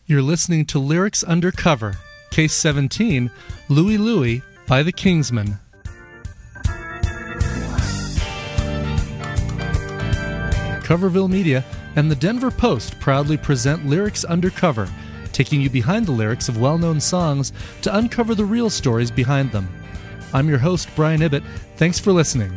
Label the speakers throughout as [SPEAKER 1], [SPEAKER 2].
[SPEAKER 1] You're listening to Lyrics Undercover, Case 17, Louie Louie by the Kingsmen. Coverville Media and the Denver Post proudly present Lyrics Undercover, taking you behind the lyrics of well-known songs to uncover the real stories behind them. I'm your host, Brian Ibbett. Thanks for listening.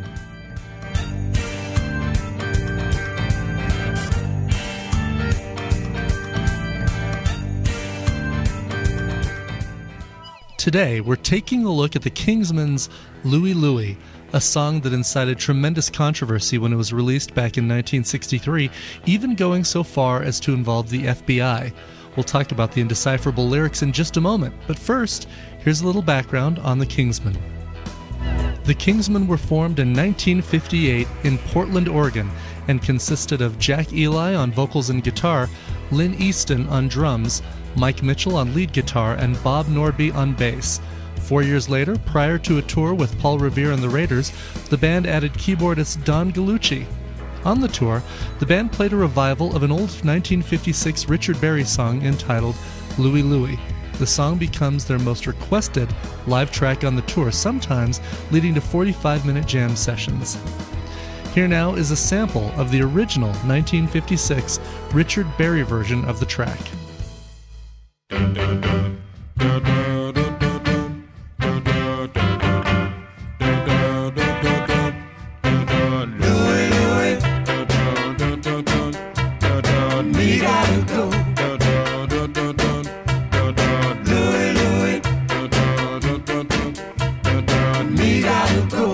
[SPEAKER 1] Today, we're taking a look at the Kingsmen's Louie Louie, a song that incited tremendous controversy when it was released back in 1963, even going so far as to involve the FBI. We'll talk about the indecipherable lyrics in just a moment, but first, here's a little background on the Kingsmen. The Kingsmen were formed in 1958 in Portland, Oregon, and consisted of Jack Ely on vocals and guitar, Lynn Easton on drums, Mike Mitchell on lead guitar, and Bob Norby on bass. 4 years later, prior to a tour with Paul Revere and the Raiders, the band added keyboardist Don Gallucci. On the tour, the band played a revival of an old 1956 Richard Berry song entitled Louie Louie. The song becomes their most requested live track on the tour, sometimes leading to 45-minute jam sessions. Here now is a sample of the original 1956 Richard Berry version of the track.
[SPEAKER 2] Dun, dun, dun, dun, dun, dun, dun, dun. Louie, Louie, me gotta go. Louie, Louie, me gotta go.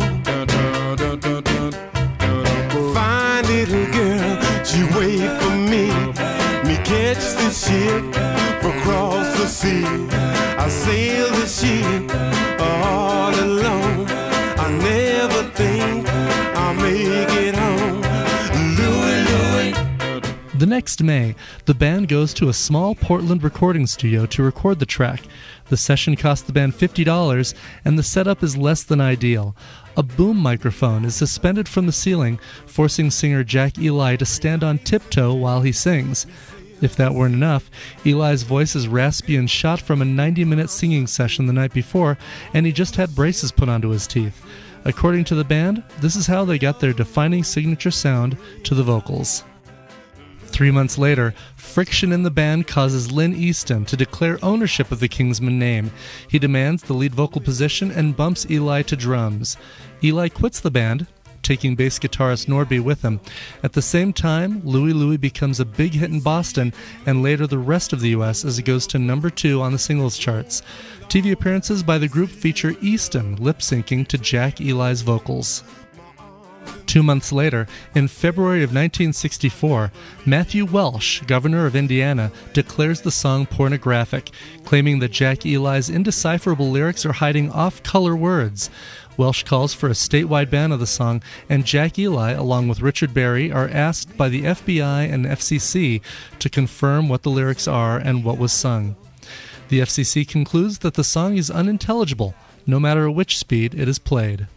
[SPEAKER 2] Fine little girl, she wait for me. Me catch the ship across the sea. I sail the ship all alone. I never think I'll make it home. Louie, Louie.
[SPEAKER 1] The next May, the band goes to a small Portland recording studio to record the track. The session cost the band $50, and the setup is less than ideal. A boom microphone is suspended from the ceiling, forcing singer Jack Ely to stand on tiptoe while he sings. If that weren't enough, Eli's voice is raspy and shot from a 90-minute singing session the night before, and he just had braces put onto his teeth. According to the band, this is how they got their defining signature sound to the vocals. 3 months later, friction in the band causes Lynn Easton to declare ownership of the Kingsmen name. He demands the lead vocal position and bumps Ely to drums. Ely quits the band, taking bass guitarist Norby with him. At the same time, Louie Louie becomes a big hit in Boston and later the rest of the U.S. as it goes to number 2 on the singles charts. TV appearances by the group feature Easton lip-syncing to Jack Ely's vocals. 2 months later, in February of 1964, Matthew Welsh, governor of Indiana, declares the song pornographic, claiming that Jack Ely's indecipherable lyrics are hiding off-color words. Welsh calls for a statewide ban of the song, and Jack Ely, along with Richard Berry, are asked by the FBI and FCC to confirm what the lyrics are and what was sung. The FCC concludes that the song is unintelligible, no matter at which speed it is played.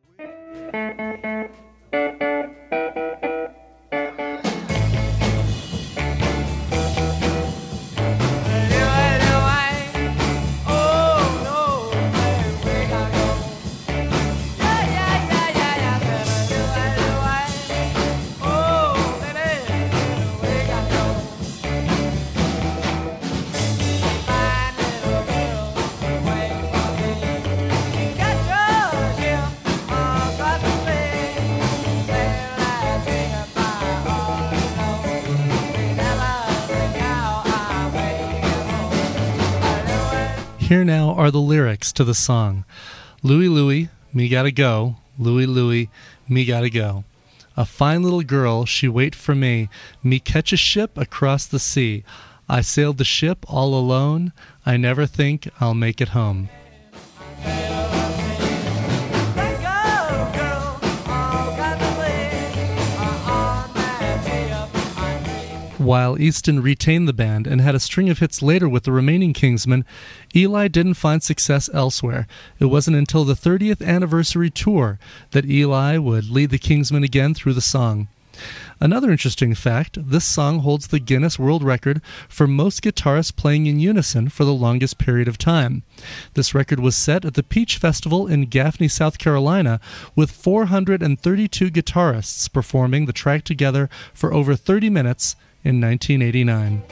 [SPEAKER 1] Here now are the lyrics to the song. Louie Louie, me gotta go. Louie Louie, me gotta go. A fine little girl, she wait for me. Me catch a ship across the sea. I sailed the ship all alone. I never think I'll make it home. While Easton retained the band and had a string of hits later with the remaining Kingsmen, Ely didn't find success elsewhere. It wasn't until the 30th anniversary tour that Ely would lead the Kingsmen again through the song. Another interesting fact, this song holds the Guinness World Record for most guitarists playing in unison for the longest period of time. This record was set at the Peach Festival in Gaffney, South Carolina, with 432 guitarists performing the track together for over 30 minutes in 1989.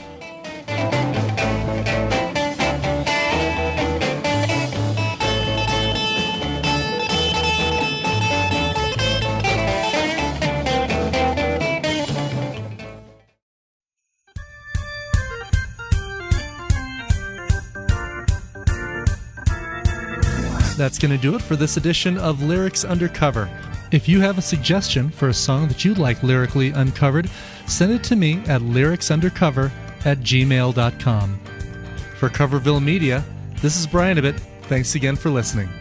[SPEAKER 1] That's going to do it for this edition of Lyrics Undercover. If you have a suggestion for a song that you'd like lyrically uncovered, send it to me at lyricsundercover@gmail.com. For Coverville Media, this is Brian Ibbott. Thanks again for listening.